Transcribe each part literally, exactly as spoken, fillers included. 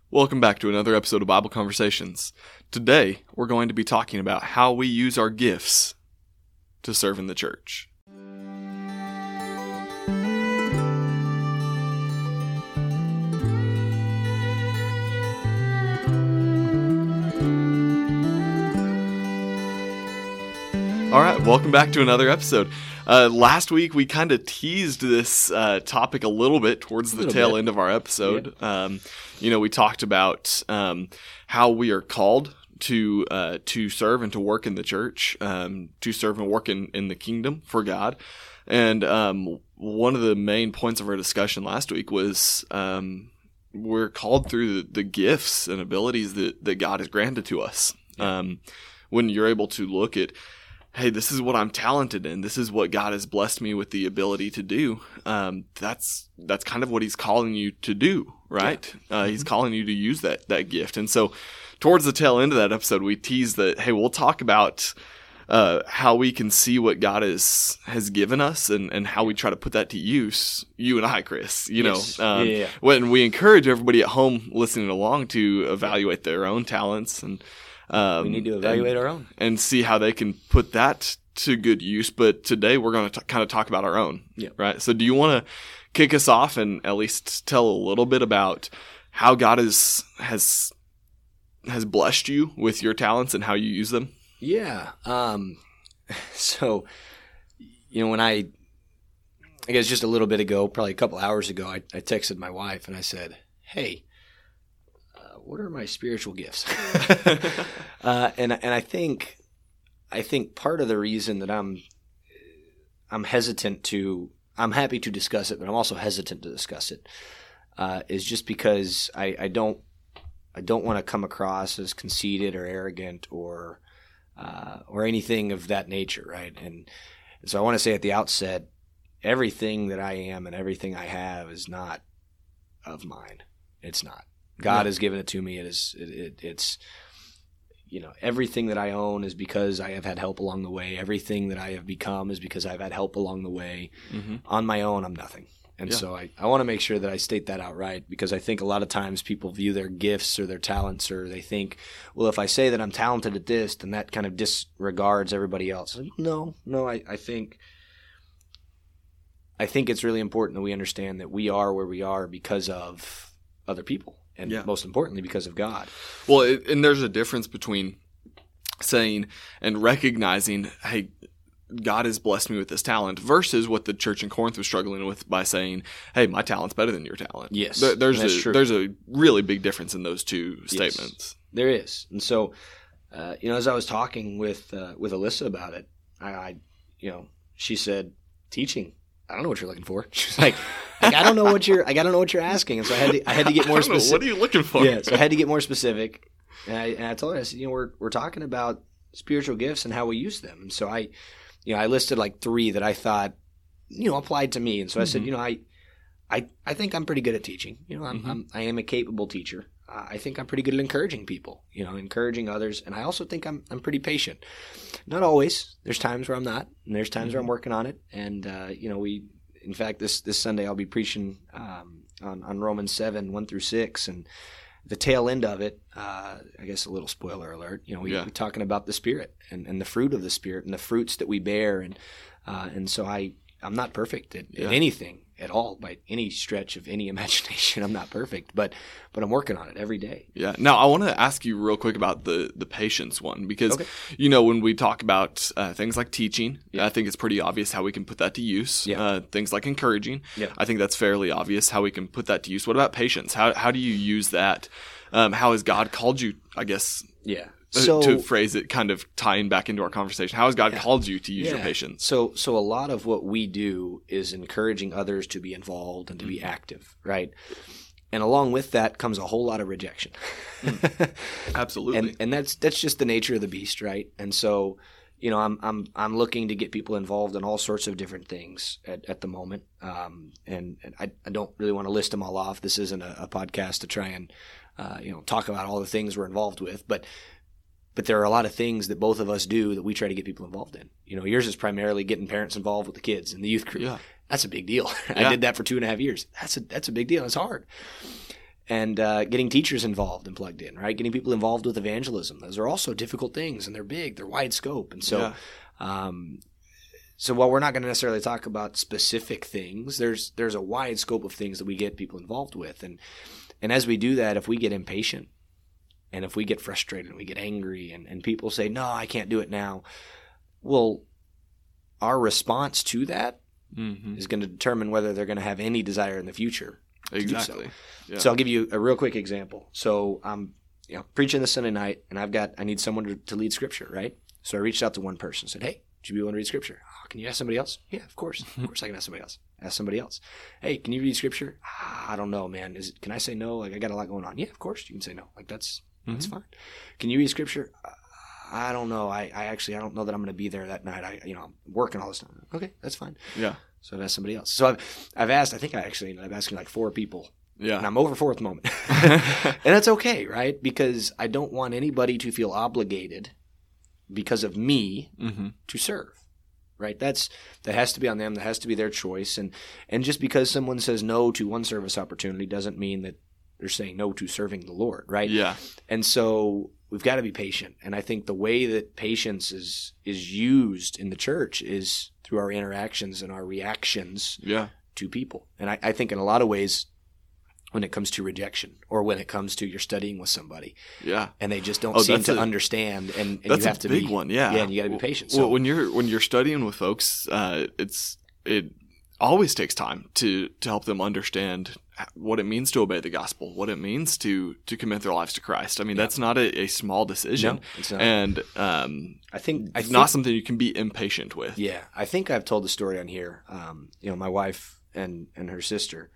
Welcome back to another episode of Bible Conversations. Today, we're going to be talking about how we use our gifts to serve in the church. All right, welcome back to another episode. Uh, last week, we kind of teased this uh, topic a little bit towards the tail bit. end of our episode. Yep. Um, you know, we talked about um, how we are called to uh, to serve and to work in the church, um, to serve and work in, in the kingdom for God. And um, one of the main points of our discussion last week was um, we're called through the, the gifts and abilities that, that God has granted to us. Yep. Um, when you're able to look at, hey, this is what I'm talented in. This is what God has blessed me with the ability to do. Um, that's that's kind of what He's calling you to do, right? Yeah. Uh, he's mm-hmm. calling you to use that that gift. And so, towards the tail end of that episode, we teased that, hey, we'll talk about uh, how we can see what God is, has given us and, and how we try to put that to use. You and I, Chris, you yes. know, um, yeah, yeah. when we encourage everybody at home listening along to evaluate their own talents and. Um, we need to evaluate and, our own. And see how they can put that to good use. But today we're going to kind of talk about our own, yeah. right? So do you want to kick us off and at least tell a little bit about how God is, has has blessed you with your talents and how you use them? Yeah. Um, so, you know, when I, I guess just a little bit ago, probably a couple hours ago, I, I texted my wife and I said, hey, what are my spiritual gifts? uh, and and I think I think part of the reason that I'm I'm hesitant to I'm happy to discuss it, but I'm also hesitant to discuss it uh, is just because I, I don't I don't want to come across as conceited or arrogant or uh, or anything of that nature, right? And so I want to say at the outset, everything that I am and everything I have is not of mine. It's not. God yeah. has given it to me. It is, it, it, it's, you know, everything that I own is because I have had help along the way. Everything that I have become is because I've had help along the way. Mm-hmm. On my own, I'm nothing. And yeah. so I, I want to make sure that I state that outright because I think a lot of times people view their gifts or their talents or they think, well, if I say that I'm talented at this, then that kind of disregards everybody else. No, no, I, I think I think it's really important that we understand that we are where we are because of other people. And yeah. most importantly, because of God. Well, it, and there's a difference between saying and recognizing, hey, God has blessed me with this talent versus what the church in Corinth was struggling with by saying, hey, my talent's better than your talent. Yes, there, there's that's a true. There's a really big difference in those two statements. Yes, there is. And so, uh, you know, as I was talking with uh, with Alyssa about it, I, I, you know, she said, teaching. I don't know what you're looking for. She's like, like, I don't know what you're. I gotta know what you're asking, and so I had to. I had to get more specific. What are you looking for? Yeah, so I had to get more specific, and I, and I told her, I said, you know, we're we're talking about spiritual gifts and how we use them, and so I, you know, I listed like three that I thought, you know, applied to me, and so I mm-hmm. said, you know, I, I, I think I'm pretty good at teaching. You know, I'm, mm-hmm. I'm I am a capable teacher. Uh, I think I'm pretty good at encouraging people. You know, encouraging others, and I also think I'm I'm pretty patient. Not always. There's times where I'm not, and there's times mm-hmm. where I'm working on it, and uh, you know, we. In fact, this, this Sunday I'll be preaching um, on, on Romans seven, one through six, and the tail end of it, uh, I guess a little spoiler alert, you know, we, yeah. we're talking about the Spirit and, and the fruit of the Spirit and the fruits that we bear. And uh, and so I, I'm not perfect at, yeah. at anything at all by any stretch of any imagination. I'm not perfect, but but I'm working on it every day. Yeah. Now, I want to ask you real quick about the, the patience one because, okay. you know, when we talk about uh, things like teaching, yeah. I think it's pretty obvious how we can put that to use. Yeah. Uh, things like encouraging, yeah. I think that's fairly obvious how we can put that to use. What about patience? How how do you use that? Um, how has God called you, I guess, yeah. So, to phrase it, kind of tying back into our conversation, how has God yeah. called you to use yeah. your patience? So, so a lot of what we do is encouraging others to be involved and to be active, right? And along with that comes a whole lot of rejection. Mm. Absolutely, and and that's that's just the nature of the beast, right? And so, you know, I'm I'm I'm looking to get people involved in all sorts of different things at, at the moment, um, and, and I, I don't really want to list them all off. This isn't a, a podcast to try and uh, you know talk about all the things we're involved with, but. But there are a lot of things that both of us do that we try to get people involved in. You know, yours is primarily getting parents involved with the kids and the youth group. Yeah. That's a big deal. Yeah. I did that for two and a half years. That's a that's a big deal. It's hard. and uh, getting teachers involved and plugged in, right? Getting people involved with evangelism. Those are also difficult things, and they're big, they're wide scope. And so, yeah. um, so while we're not going to necessarily talk about specific things, there's there's a wide scope of things that we get people involved with. And and as we do that, if we get impatient and if we get frustrated and we get angry and, and people say, no, I can't do it now, well, our response to that mm-hmm. is going to determine whether they're going to have any desire in the future. Exactly. So. Yeah. so I'll give you a real quick example. So I'm you know, preaching this Sunday night, and I've got I need someone to, to lead Scripture, right? So I reached out to one person and said, hey, would you be willing to read Scripture? Oh, can you ask somebody else? Yeah, of course. Of course I can ask somebody else. Ask somebody else. Hey, can you read Scripture? Ah, I don't know, man. Is it, can I say no? Like, I got a lot going on. Yeah, of course you can say no. Like, that's mm-hmm. that's fine. Can you read Scripture? Uh, I don't know. I, I actually I don't know that I'm going to be there that night. I you know I'm working all this time. Okay, that's fine. Yeah. So I've asked somebody else. So I've I've asked. I think I actually I've asked like four people. Yeah. And I'm over four at the moment. And that's okay, right? Because I don't want anybody to feel obligated because of me mm-hmm. to serve. Right? That's that has to be on them. That has to be their choice. And and just because someone says no to one service opportunity doesn't mean that they're saying no to serving the Lord, right? Yeah. And so we've got to be patient. And I think the way that patience is is used in the church is through our interactions and our reactions yeah. to people. And I, I think in a lot of ways, when it comes to rejection or when it comes to you're studying with somebody yeah and they just don't oh, seem to a, understand and, and that's you have a to big be one yeah yeah and you got to be patient. So well, when you're when you're studying with folks uh it's it always takes time to to help them understand what it means to obey the gospel, what it means to to commit their lives to Christ. I mean, yeah. that's not a, a small decision. No, it's not. And um I think it's I not think, something you can be impatient with. Yeah. I think I've told the story on here. Um, you know, my wife and and her sister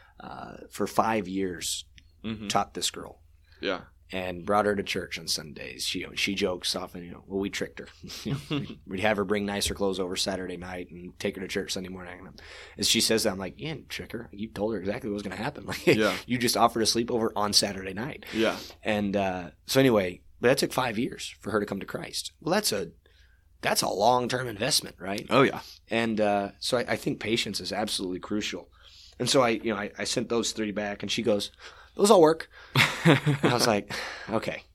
uh for five years mm-hmm. taught this girl. Yeah. And brought her to church on Sundays. She she jokes often, you know, well, we tricked her. You know, we'd have her bring nicer clothes over Saturday night and take her to church Sunday morning. And as she says that, I'm like, yeah, trick her. You told her exactly what was going to happen. Like, yeah. You just offered a sleepover on Saturday night. Yeah. And uh, so anyway, but that took five years for her to come to Christ. Well, that's a that's a long-term investment, right? Oh, yeah. And uh, so I, I think patience is absolutely crucial. And so I, you know, I, I sent those three back, and she goes, those all work. And I was like, okay.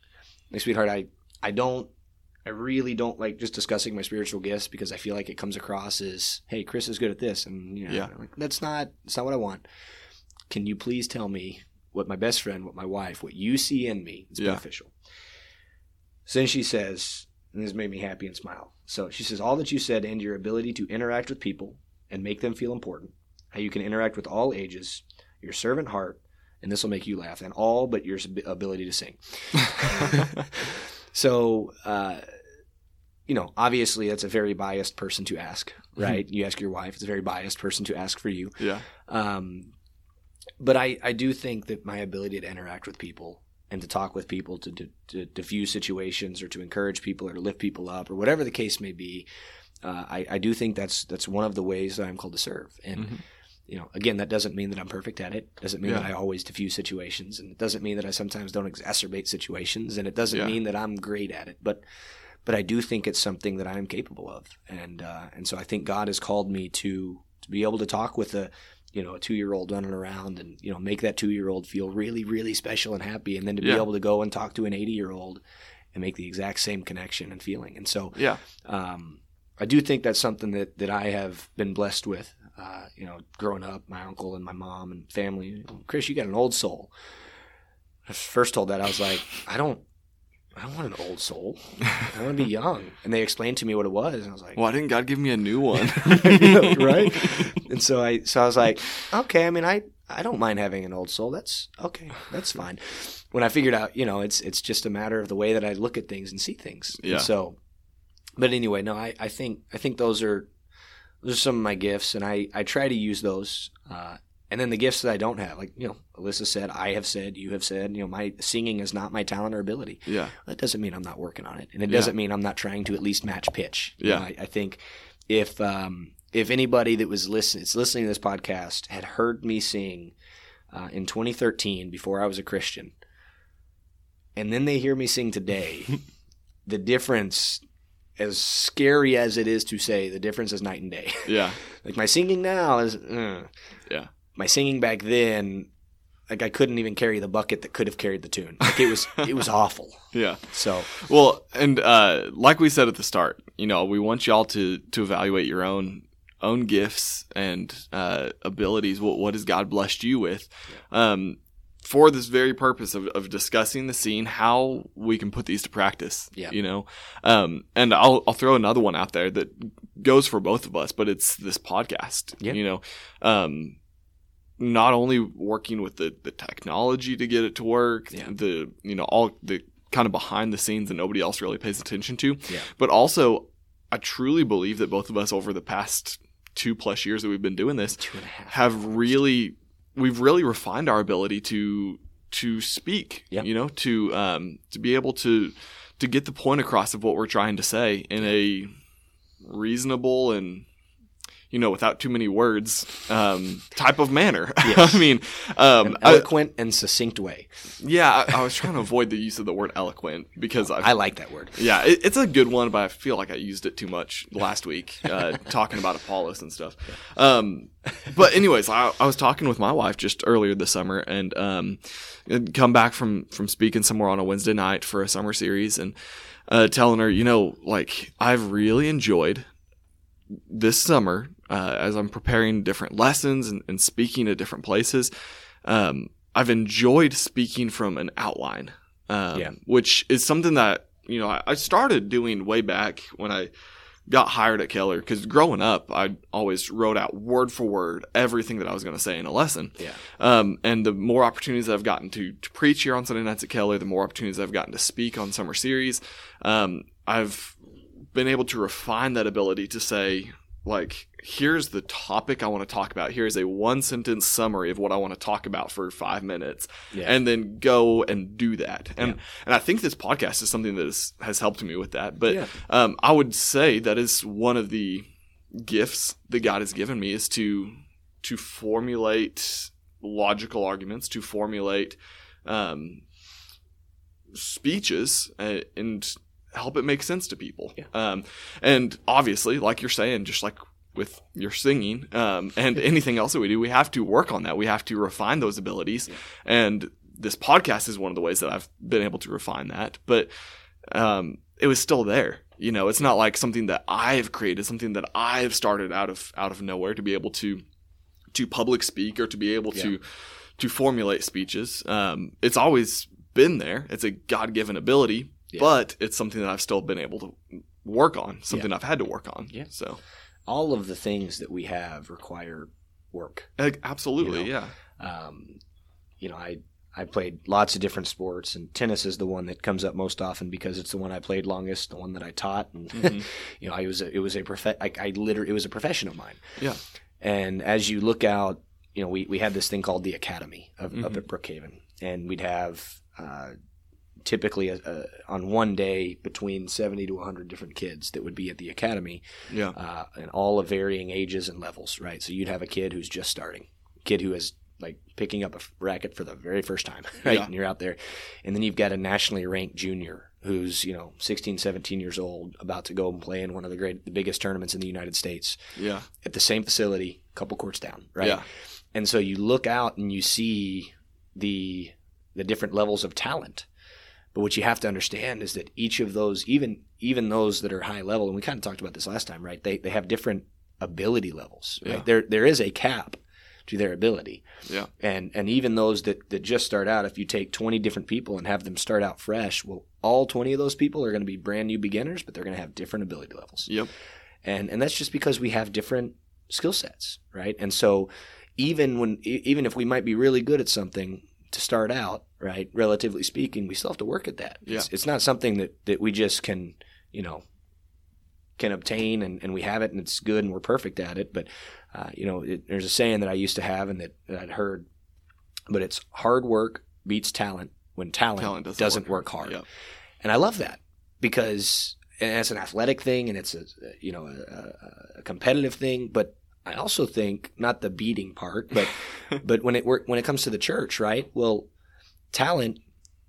My sweetheart, I, I don't, I really don't like just discussing my spiritual gifts because I feel like it comes across as, hey, Chris is good at this. And, you know, yeah. like, that's not, that's not what I want. Can you please tell me what my best friend, what my wife, what you see in me is yeah. beneficial? So then she says, and this made me happy and smile. So she says, all that you said and your ability to interact with people and make them feel important, how you can interact with all ages, your servant heart, and this will make you laugh, and all but your ability to sing. So, uh, you know, obviously that's a very biased person to ask, right? You ask your wife, it's a very biased person to ask for you. Yeah. Um, but I, I do think that my ability to interact with people and to talk with people, to, to, to diffuse situations or to encourage people or to lift people up or whatever the case may be, uh, I, I do think that's that's one of the ways that I'm called to serve. And mm-hmm. You know, again, that doesn't mean that I'm perfect at it. Doesn't mean yeah. that I always diffuse situations, and it doesn't mean that I sometimes don't exacerbate situations, and it doesn't yeah. mean that I'm great at it. But, but I do think it's something that I am capable of, and uh, and so I think God has called me to to be able to talk with a, you know, a two year old running around, and you know, make that two year old feel really, really special and happy, and then to be yeah. able to go and talk to an eighty year old and make the exact same connection and feeling. And so, yeah, um, I do think that's something that that I have been blessed with. Uh, you know, growing up, my uncle and my mom and family, Chris, you got an old soul. I first told that, I was like, I don't, I don't want an old soul. I want to be young. And they explained to me what it was, and I was like, why didn't God give me a new one? Right? And so I, so I was like, okay. I mean, I, I don't mind having an old soul. That's okay. That's fine. When I figured out, you know, it's, it's just a matter of the way that I look at things and see things. Yeah. And so, but anyway, no, I, I think, I think those are. Those are some of my gifts, and I, I try to use those. Uh, and then the gifts that I don't have, like, you know, Alyssa said, I have said, you have said, you know, my singing is not my talent or ability. Yeah. That doesn't mean I'm not working on it. And it yeah. doesn't mean I'm not trying to at least match pitch. You yeah. know, I, I think if um, if anybody that was listening, it's listening to this podcast had heard me sing uh, in twenty thirteen before I was a Christian, and then they hear me sing today, the difference, as scary as it is to say, the difference is night and day. Yeah. Like my singing now is, uh, yeah. My singing back then, like I couldn't even carry the bucket that could have carried the tune. Like it was, it was awful. Yeah. So, well, and uh, like we said at the start, you know, we want y'all to to evaluate your own own gifts and uh, abilities. What what has God blessed you with? Yeah. Um, for this very purpose of, of discussing the scene, how we can put these to practice. Yeah. You know, um, and I'll I'll throw another one out there that goes for both of us, but it's this podcast. Yeah. You know, um, not only working with the, the technology to get it to work, yeah. the you know all the kind of behind the scenes that nobody else really pays attention to, yeah. but also I truly believe that both of us over the past two plus years that we've been doing this two and a half have hours. really. We've really refined our ability to to speak, yep. you know, to um, to be able to to get the point across of what we're trying to say in a reasonable and, you know, without too many words um, type of manner. Yes. I mean, um, an eloquent I, and succinct way. Yeah, I, I was trying to avoid the use of the word eloquent because I've, I like that word. Yeah, it, it's a good one, but I feel like I used it too much last week uh, talking about Apollos and stuff. Um, but anyways, I, I was talking with my wife just earlier this summer and um, come back from, from speaking somewhere on a Wednesday night for a summer series and uh, telling her, you know, like I've really enjoyed this summer uh, as I'm preparing different lessons and, and speaking at different places. Um, I've enjoyed speaking from an outline, um, yeah. which is something that, you know, I, I started doing way back when I got hired at Keller, because growing up, I always wrote out word for word everything that I was going to say in a lesson. Yeah. Um, and the more opportunities I've gotten to, to preach here on Sunday nights at Keller, the more opportunities I've gotten to speak on summer series, um, I've been able to refine that ability to say, like, here's the topic I want to talk about. Here's a one sentence summary of what I want to talk about for five minutes yeah. and then go and do that. And, yeah. and I think this podcast is something that is, has helped me with that. But, yeah. um, I would say that is one of the gifts that God has given me is to, to formulate logical arguments, to formulate, um, speeches uh, and help it make sense to people. Yeah. Um, and obviously, like you're saying, just like with your singing um, and anything else that we do, we have to work on that. We have to refine those abilities. Yeah. And this podcast is one of the ways that I've been able to refine that. But um, it was still there. You know, it's not like something that I've created, something that I've started out of out of nowhere to be able to to public speak or to be able yeah. to to formulate speeches. Um, it's always been there. It's a God-given ability. Yeah. But it's something that I've still been able to work on, something yeah. I've had to work on. Yeah. So all of the things that we have require work. Absolutely, you know? yeah. Um, you know, I I played lots of different sports, and tennis is the one that comes up most often because it's the one I played longest, the one that I taught, and mm-hmm. you know, I was a, it was a prof- I, I literally it was a profession of mine. Yeah. And as you look out, you know, we we had this thing called the Academy of, mm-hmm. up at Brookhaven, and we'd have. Uh, typically a, a, on one day between seventy to one hundred different kids that would be at the academy, yeah, uh, and all of varying ages and levels, right? So you'd have a kid who's just starting, a kid who is like picking up a racket for the very first time, right? Yeah. And you're out there. And then you've got a nationally ranked junior who's, you know, sixteen, seventeen years old, about to go and play in one of the great, the biggest tournaments in the United States. Yeah. At the same facility, a couple courts down, right? Yeah. And so you look out and you see the the different levels of talent. But what you have to understand is that each of those, even even those that are high level, and we kind of talked about this last time, right? They they have different ability levels, right? Yeah. There there is a cap to their ability. Yeah. And and even those that, that just start out, if you take twenty different people and have them start out fresh, well, all twenty of those people are going to be brand new beginners, but they're going to have different ability levels. Yep. And and that's just because we have different skill sets, right? And so even when even if we might be really good at something to start out, right, relatively speaking, we still have to work at that. Yeah. It's, it's not something that, that we just can, you know, can obtain and, and we have it and it's good and we're perfect at it. But, uh, you know, it, there's a saying that I used to have and that, that I'd heard, but it's hard work beats talent when talent, talent doesn't, doesn't work, work hard. Yep. And I love that because it's an athletic thing and it's a, you know, a, a competitive thing, but I also think not the beating part, but but when it when it comes to the church, right? Well, talent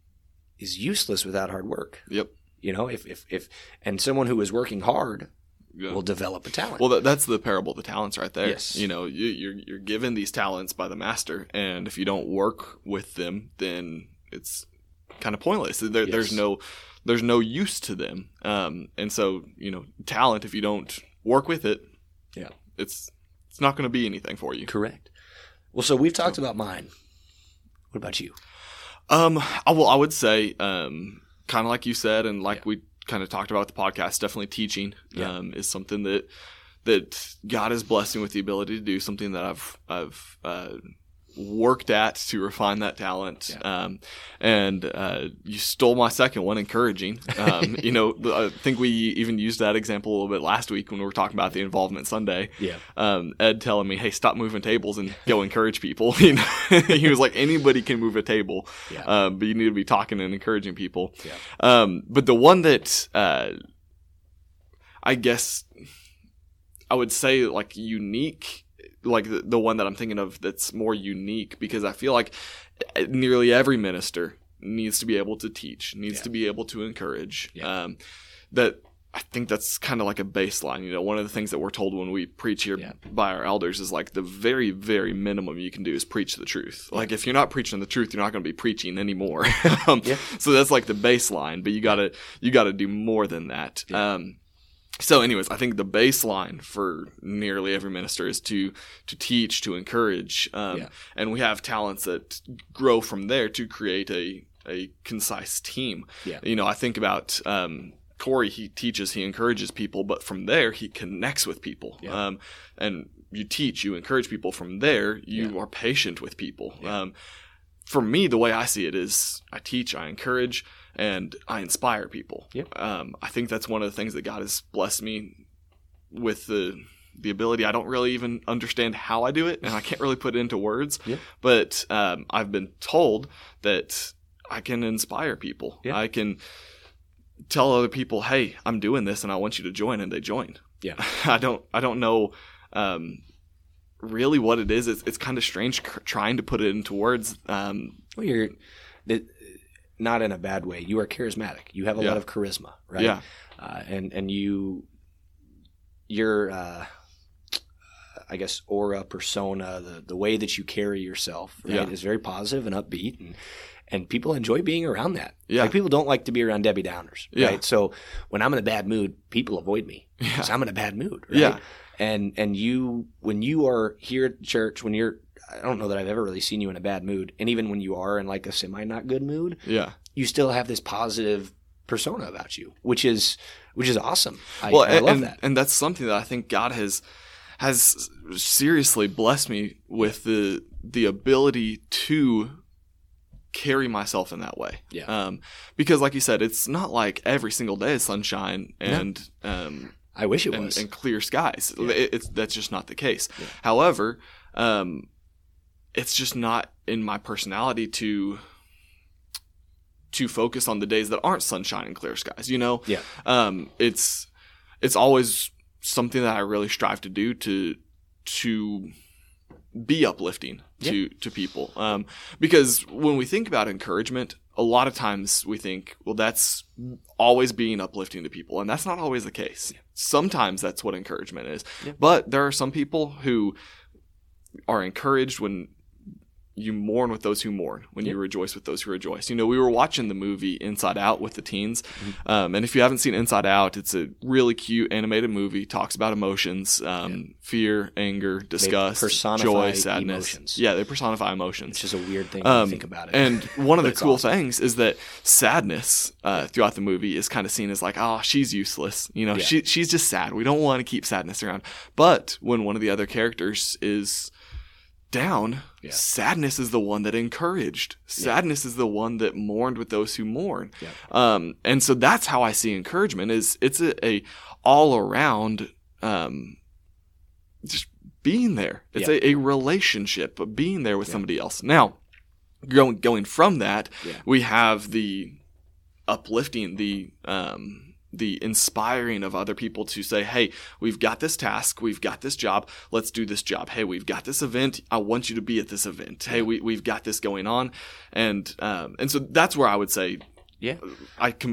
is useless without hard work. Yep. You know, if if if and someone who is working hard you know, will develop a talent. Well, that, that's the parable of the talents right there. Yes. You know, you, you're you're given these talents by the master, and if you don't work with them, then it's kind of pointless. There, Yes. There's no there's no use to them. Um, and so, you know, talent, if you don't work with it, yeah, it's it's not going to be anything for you. Correct. Well, so we've talked about mine. What about you? Um, I, well, I would say, um, kind of like you said, and like Yeah. we kind of talked about with the podcast, definitely teaching Yeah. um, is something that that God has blessed me with the ability to do. Something that I've I've uh, worked at to refine that talent. Yeah. Um, and uh, you stole my second one, encouraging. Um, you know, I think we even used that example a little bit last week when we were talking about the Involvement Sunday. Yeah. Um, Ed telling me, "Hey, stop moving tables and go encourage people." You know, he was like, "Anybody can move a table, Yeah. um, but you need to be talking and encouraging people." Yeah. Um, but the one that uh, I guess I would say like unique, like the, the one that I'm thinking of that's more unique, because I feel like nearly every minister needs to be able to teach, needs Yeah. to be able to encourage. Yeah. Um, that I think that's kind of like a baseline. You know, one of the things that we're told when we preach here Yeah. by our elders is like the very, very minimum you can do is preach the truth. Like if you're not preaching the truth, you're not going to be preaching anymore. um, Yeah. So that's like the baseline, but you gotta you gotta do more than that. Yeah. Um, so, anyways, I think the baseline for nearly every minister is to to teach, to encourage, um, Yeah. and we have talents that grow from there to create a a concise team. Yeah. You know, I think about um, Corey. He teaches, he encourages people, but from there he connects with people. Yeah. Um, and you teach, you encourage people. From there, you Yeah. are patient with people. Yeah. Um, for me, the way I see it is, I teach, I encourage, and I inspire people. Yep. Um, I think that's one of the things that God has blessed me with the the ability. I don't really even understand how I do it, and I can't really put it into words. Yep. But um, I've been told that I can inspire people. Yep. I can tell other people, "Hey, I'm doing this, and I want you to join," and they join. Yeah. I don't. I don't know. Um, really, what it is? It's, it's kind of strange cr- trying to put it into words. Um, Well, you're the, not in a bad way. You are charismatic. You have a Yeah. lot of charisma, right? Yeah. Uh, and and you, your, uh, I guess, aura, persona, the the way that you carry yourself, right, Yeah. is very positive and upbeat, and and people enjoy being around that. Yeah. Like people don't like to be around Debbie Downers, Yeah. right? So when I'm in a bad mood, people avoid me because I'm in a bad mood, right? Yeah. And and you when you are here at church, when you're I don't know that I've ever really seen you in a bad mood. And even when you are in like a semi not good mood, yeah. you still have this positive persona about you, which is which is awesome. I, Well, I and, love and, that. and that's something that I think God has has seriously blessed me with the the ability to carry myself in that way. Yeah. Um, because like you said, it's not like every single day is sunshine and um I wish it and, was. and clear skies. Yeah. It, it's that's just not the case. Yeah. However, um, it's just not in my personality to to focus on the days that aren't sunshine and clear skies. You know, Yeah. um, it's it's always something that I really strive to do to to be uplifting to to people. Um, because when we think about encouragement, a lot of times we think, well, that's always being uplifting to people, and that's not always the case. Sometimes that's what encouragement is. Yeah. But there are some people who are encouraged when you mourn with those who mourn, when Yeah. you rejoice with those who rejoice. You know, we were watching the movie Inside Out with the teens. Mm-hmm. Um, and if you haven't seen Inside Out, it's a really cute animated movie, talks about emotions, um, fear, anger, disgust, personify joy, sadness. emotions. Yeah, they personify emotions. It's just a weird thing Um, to think about it. And one of But the it's cool awesome. things is that sadness uh, throughout the movie is kind of seen as like, oh, she's useless. You know, Yeah. she she's just sad. We don't want to keep sadness around. But when one of the other characters is down, Yeah. sadness is the one that encouraged. Sadness is the one that mourned with those who mourn. Yeah. Um, and so that's how I see encouragement. Is it's a, a all around um, just being there. It's Yeah. a, a relationship of being there with Yeah. somebody else. Now, going going from that, Yeah. we have the uplifting, the um, the inspiring of other people to say, hey, we've got this task, we've got this job, let's do this job. Hey, we've got this event, I want you to be at this event. Hey, we, we've got this going on. And um, and so that's where I would say yeah. I can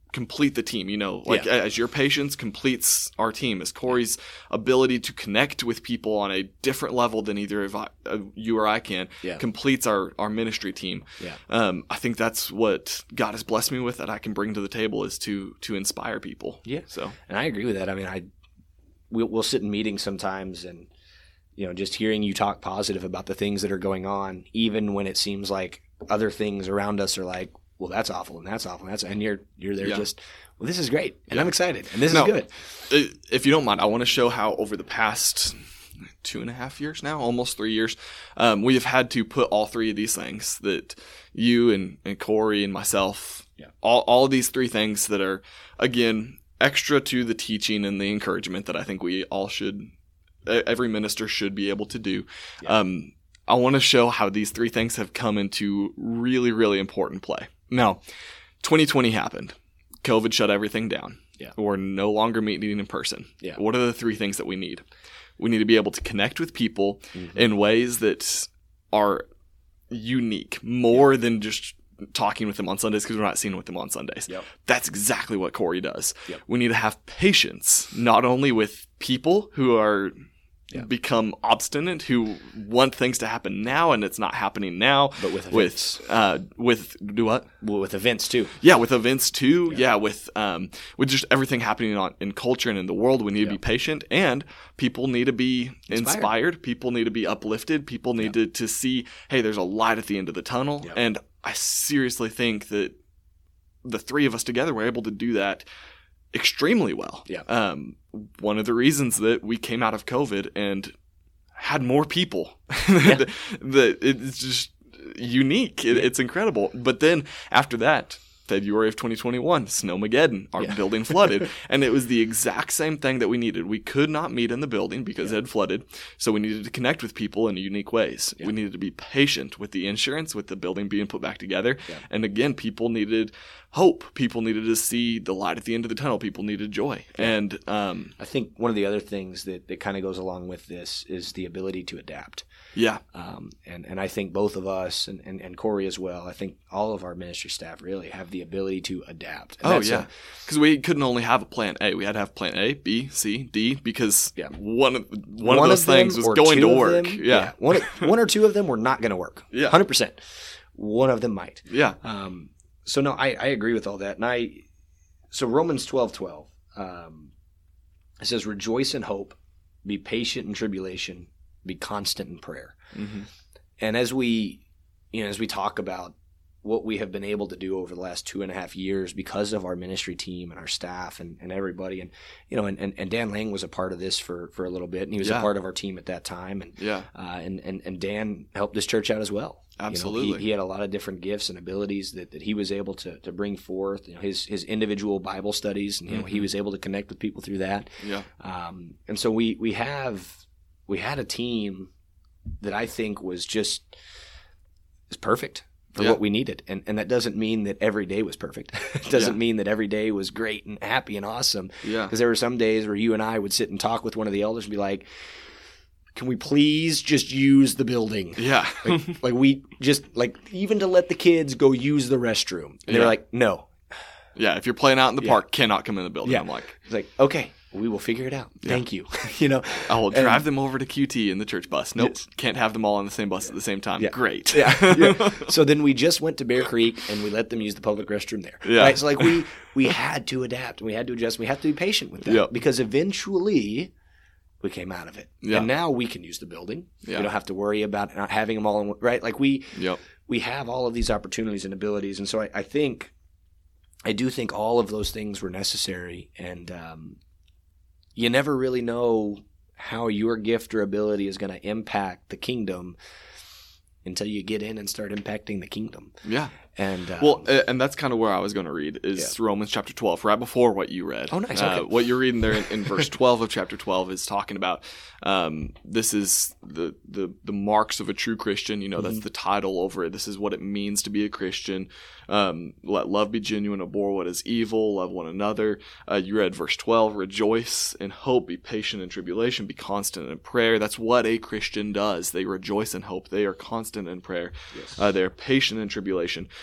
complete the team, you know, like Yeah. as your patience completes our team, as Corey's ability to connect with people on a different level than either of I, uh, you or I can Yeah. completes our, our ministry team. Yeah. Um, I think that's what God has blessed me with that I can bring to the table is to, to inspire people. Yeah. So, And I agree with that. I mean, I we'll, we'll sit in meetings sometimes and, you know, just hearing you talk positive about the things that are going on, even when it seems like other things around us are like, well, that's awful and that's awful and that's, and you're, you're there Yeah. just, well, this is great and Yeah. I'm excited and this Now, is good. if you don't mind, I want to show how over the past two and a half years now, almost three years, um, we have had to put all three of these things that you and, and Corey and myself, Yeah. all, all of these three things that are, again, extra to the teaching and the encouragement that I think we all should, every minister should be able to do. Yeah. Um, I want to show how these three things have come into really, really important play. Now, twenty twenty happened. COVID shut everything down. Yeah. We're no longer meeting in person. Yeah. What are the three things that we need? We need to be able to connect with people Mhm. in ways that are unique, more than just talking with them on Sundays because we're not seeing with them on Sundays. Yep. That's exactly what Corey does. Yep. We need to have patience, not only with people who are Yeah. become obstinate, who want things to happen now and it's not happening now, But with events. with uh, with do what? Well, with events too. Yeah, with events too. Yeah. Yeah, with um, with just everything happening on, in culture and in the world, we need to Yeah. be patient, and people need to be Inspired. inspired. People need to be uplifted. People need to, to see, hey, there's a light at the end of the tunnel. Yeah. And I seriously think that the three of us together were able to do that extremely well. Yeah. Um, one of the reasons that we came out of COVID and had more people, that, that it's just unique. It, it's incredible. But then after that, February of twenty twenty-one, Snowmageddon, our Yeah. building flooded. And it was the exact same thing that we needed. We could not meet in the building because Yeah. it had flooded. So we needed to connect with people in unique ways. Yeah. We needed to be patient with the insurance, with the building being put back together. Yeah. And again, people needed hope. People needed to see the light at the end of the tunnel. People needed joy. And um, I think one of the other things that, that kind of goes along with this is the ability to adapt. yeah, Um, and, and I think both of us and, and, and Corey as well, I think all of our ministry staff really have the ability to adapt. And oh that's yeah, a- because we couldn't only have a plan A. We had to have plan A, B, C, D, because Yeah. one of one, of those them things was or going two to of work. them- Yeah. one, one or two of them were not going to work. Yeah. one hundred percent. One of them might. yeah, Um, so no, I, I agree with all that. And I, so Romans twelve twelve, um, it says, rejoice in hope, be patient in tribulation, be constant in prayer. hmm And as we, you know, as we talk about what we have been able to do over the last two and a half years because of our ministry team and our staff and, and everybody, and you know, and, and, and Dan Lang was a part of this for, for a little bit, and he was Yeah. a part of our team at that time, and yeah, uh, and, and and Dan helped this church out as well. You know, Absolutely. he, he had a lot of different gifts and abilities that, that he was able to to bring forth. You know, his his individual Bible studies, and you know, he Mhm. was able to connect with people through that. yeah, Um, and so we we have we had a team that I think was just is perfect for Yeah. what we needed. And and that doesn't mean that every day was perfect. It doesn't Yeah. mean that every day was great and happy and awesome. yeah, Because there were some days where you and I would sit and talk with one of the elders and be like, can we please just use the building? yeah. Like, like we just like even to let the kids go use the restroom. And they Yeah. were like, no. Yeah, if you're playing out in the Yeah. park, cannot come in the building. Yeah. I'm like, It's like, okay, we will figure it out. Yeah. Thank you. you know, I will And- drive them over to Q T in the church bus. Nope, Yes. can't have them all on the same bus at the same time. Yeah. Great. yeah, yeah. So then we just went to Bear Creek and we let them use the public restroom there. Yeah. Right? So like we we had to adapt and we had to adjust. We have to be patient with that Yep. because eventually we came out of it. Yeah. And now we can use the building. Yeah. We don't have to worry about not having them all in one, right? Like we Yep. we have all of these opportunities and abilities. And so I, I think I do think all of those things were necessary, and um, you never really know how your gift or ability is going to impact the kingdom until you get in and start impacting the kingdom. Yeah. And um, Well, uh, and that's kind of where I was going to read is Romans chapter twelve, right before what you read. Oh, nice, Uh, okay. what you're reading there in, in verse twelve of chapter twelve is talking about um, this is the, the the marks of a true Christian. You know, that's Mhm. the title over it. This is what it means to be a Christian. Um, let love be genuine, abhor what is evil, love one another. Uh, you read verse twelve, rejoice in hope, be patient in tribulation, be constant in prayer. That's what a Christian does. They rejoice in hope. They are constant in prayer. Yes. Uh, they're patient in tribulation.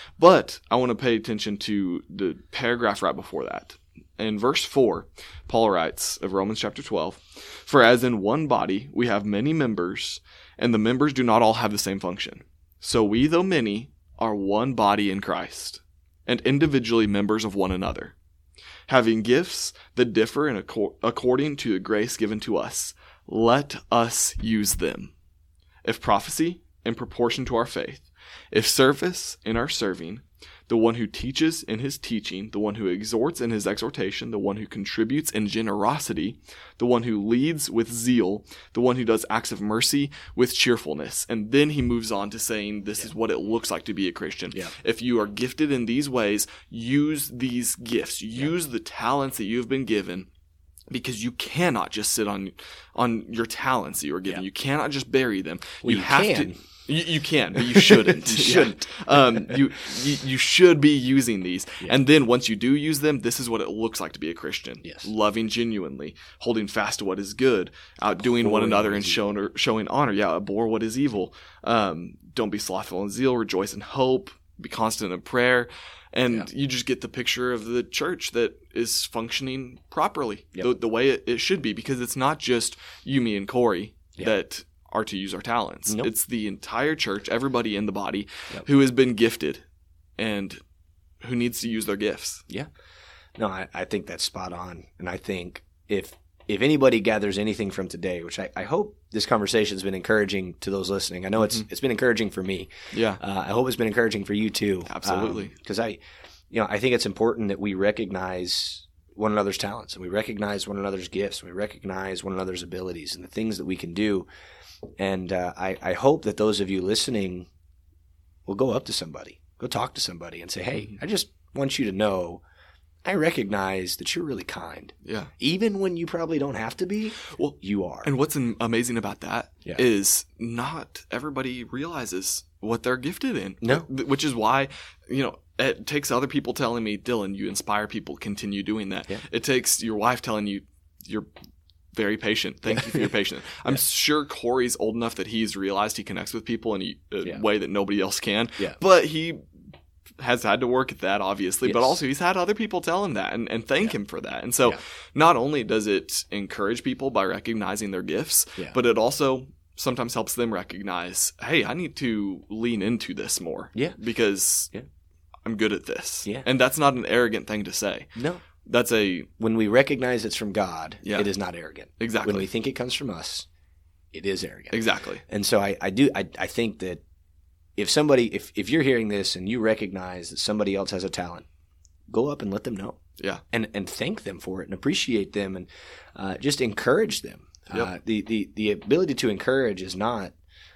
But I want to pay attention to the paragraph right before that. In verse four, Paul writes of Romans chapter twelve, "For as in one body we have many members, and the members do not all have the same function. So we, though many, are one body in Christ, and individually members of one another, having gifts that differ in accord- according to the grace given to us. Let us use them. If prophecy, in proportion to our faith. If service, in our serving. The one who teaches in his teaching, the one who exhorts in his exhortation, the one who contributes in generosity, the one who leads with zeal, the one who does acts of mercy with cheerfulness." And then he moves on to saying this yeah. is what it looks like to be a Christian. Yeah. If you are gifted in these ways, use these gifts. Use yeah. the talents that you've been given, because you cannot just sit on on your talents that you are given. Yeah. You cannot just bury them. Well, you, you have can. to. You, you can, but you shouldn't. you shouldn't. Um, you, you you should be using these, yeah. and then once you do use them, this is what it looks like to be a Christian: yes. loving genuinely, holding fast to what is good, outdoing one another, and showing showing honor. Yeah, abhor what is evil. Um, don't be slothful in zeal. Rejoice in hope. Be constant in prayer. And yeah. you just get the picture of the church that is functioning properly, yep. the, the way it, it should be, because it's not just you, me, and Corey yep. that are to use our talents. Nope. It's the entire church, everybody in the body yep. who has been gifted and who needs to use their gifts. Yeah. No, I, I think that's spot on. And I think if if anybody gathers anything from today, which I, I hope this conversation has been encouraging to those listening. I know it's mm-hmm. it's been encouraging for me. Yeah. Uh, I hope it's been encouraging for you too. Absolutely. Because um, I, you know, I think it's important that we recognize one another's talents, and we recognize one another's gifts, and we recognize one another's abilities and the things that we can do. And uh, I, I hope that those of you listening will go up to somebody, go talk to somebody and say, "Hey, I just want you to know I recognize that you're really kind." Yeah. Even when you probably don't have to be, well, you are. And what's amazing about that yeah. is not everybody realizes what they're gifted in. No. Which is why, you know, it takes other people telling me, "Dylan, you inspire people, continue doing that." Yeah. It takes your wife telling you, "You're very patient. Thank you for your patience." I'm yeah. sure Corey's old enough that he's realized he connects with people in a, a yeah. way that nobody else can. Yeah. But he has had to work at that, obviously, yes. but also he's had other people tell him that and, and thank yeah. him for that. And so yeah. not only does it encourage people by recognizing their gifts, yeah. but it also sometimes helps them recognize, hey, I need to lean into this more yeah. because yeah. I'm good at this. Yeah. And that's not an arrogant thing to say. No. That's a... When we recognize it's from God, yeah. it is not arrogant. Exactly. When we think it comes from us, it is arrogant. Exactly. And so I, I do I, I think that if somebody if, if you're hearing this and you recognize that somebody else has a talent, go up and let them know. Yeah. And and thank them for it and appreciate them and uh, just encourage them. Yep. Uh, the, the the ability to encourage is not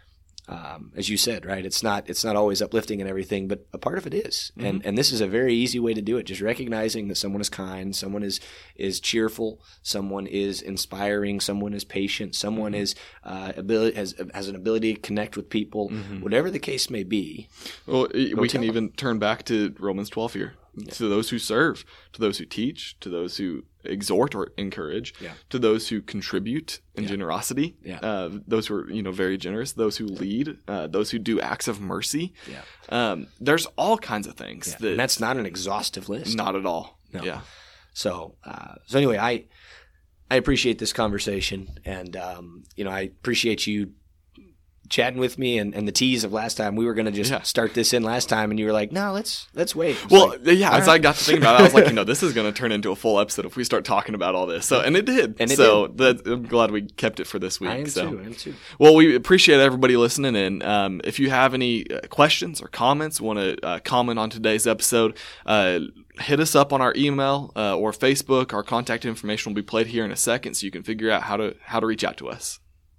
Um, as you said, right? It's not it's not always uplifting and everything, but a part of it is. Mm-hmm. And and this is a very easy way to do it. Just recognizing that someone is kind, someone is is cheerful, someone is inspiring, someone is patient, someone mm-hmm. is uh, ability has has an ability to connect with people, mm-hmm. whatever the case may be. Well, we can them. even turn back to Romans twelve here. Yeah. To those who serve, to those who teach, to those who exhort or encourage, yeah. to those who contribute in yeah. generosity, yeah. uh, those who are you know very generous, those who lead, uh, those who do acts of mercy. Yeah. Um, there's all kinds of things. Yeah. That and that's not an exhaustive list. Not at all. No. Yeah. So uh, so anyway, I I appreciate this conversation, and um, you know I appreciate you chatting with me and, and the tease of last time. We were going to just yeah. start this in last time, and you were like, no, let's let's wait. Well, like, yeah, as right. I got to think about it, I was like, you know, this is going to turn into a full episode if we start talking about all this. So, and it did. And it so did. That, I'm glad we kept it for this week. I am so. too. I am too. Well, we appreciate everybody listening in. Um, if you have any uh, questions or comments, want to uh, comment on today's episode, uh, hit us up on our email uh, or Facebook. Our contact information will be played here in a second, so you can figure out how to how to reach out to us.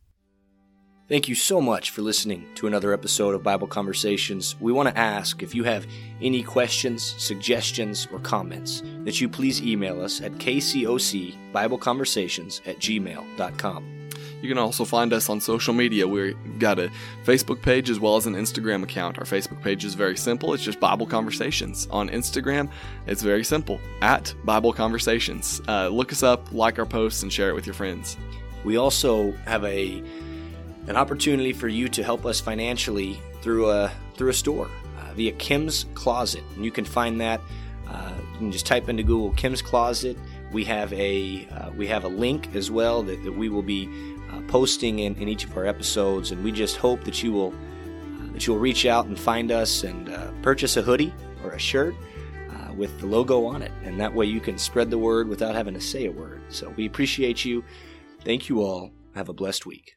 Thank you so much for listening to another episode of Bible Conversations. We want to ask if you have any questions, suggestions, or comments that you please email us at k c o c bible conversations at gmail dot com. You can also find us on social media. We've got a Facebook page as well as an Instagram account. Our Facebook page is very simple. It's just Bible Conversations. On Instagram, it's very simple, at Bible Conversations. Uh, look us up, like our posts, and share it with your friends. We also have a an opportunity for you to help us financially through a through a store. Uh, uh, via Kim's Closet. And you can find that. Uh, you can just type into Google Kim's Closet. We have a uh, we have a link as well that, that we will be uh, posting in, in each of our episodes, and we just hope that you will uh, that you will reach out and find us and uh, purchase a hoodie or a shirt uh, with the logo on it, and that way you can spread the word without having to say a word. So we appreciate you. Thank you all. Have a blessed week.